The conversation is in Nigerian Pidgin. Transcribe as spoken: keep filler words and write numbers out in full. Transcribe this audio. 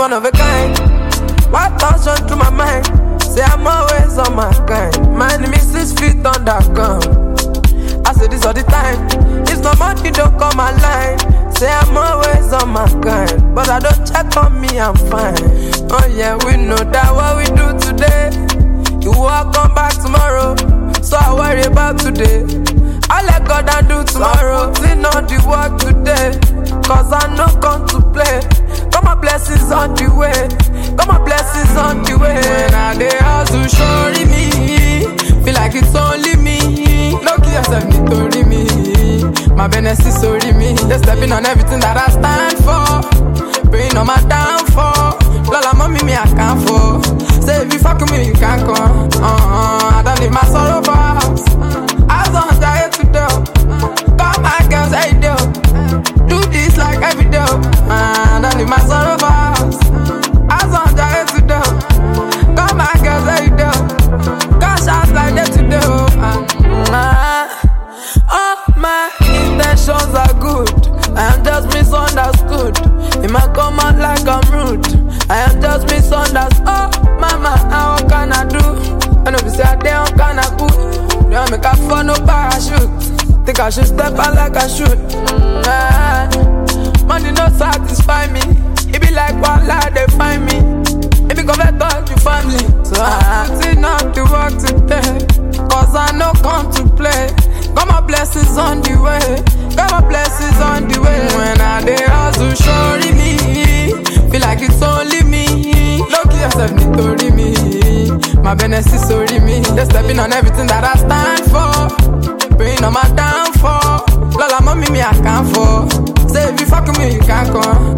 one of a kind. What thoughts run through my mind? Say I'm always on my kind. My name is six feet underground. I say this all the time. It's no money, don't come my line. Say I'm always on my kind, but I don't check on me, I'm fine. Oh yeah, we know that what we do today, you will come back tomorrow. So I worry about today, I let God and do tomorrow. Putting on the work today, cause I know come to play. Got my blessings on the way, got my blessings on the way. When I dey hustle, shorty me, feel like it's only me. No kill yourself, need to me. My business is sorry me. They stepping on everything that I stand for, praying on my downfall. Lola mommy me I can't fall. Say if you fuck with me you can't come. Uh-uh, I don't leave my sorrow for house. I was on diet to do. Call my girls hey do. Do this like every day. Uh, I don't leave my sorrow for house. I was on diet to do. Call my girls hey do. Call shots like that to do. Uh, all my intentions are good. I am just misunderstood. It might come out like I'm rude. I am just misunderstood. Oh, mama, how can I do? I know we say I damn can I put. Don't make a fun no parachute. Think I should step out like I should. Mm-hmm. Money no satisfy me. It be like one lie they find me. It be convert all your family. So I'm putting up the work today, cause I know come to play. Got my blessings on the way, got my blessings on the way. When I dey hustle, shorty me, feel like it's only me. Look yourself, need to me. My business is sorry me. They stepping on everything that I stand for, praying on my downfall. Lola mommy me I can't fall. Say if you fuck with me you can't come.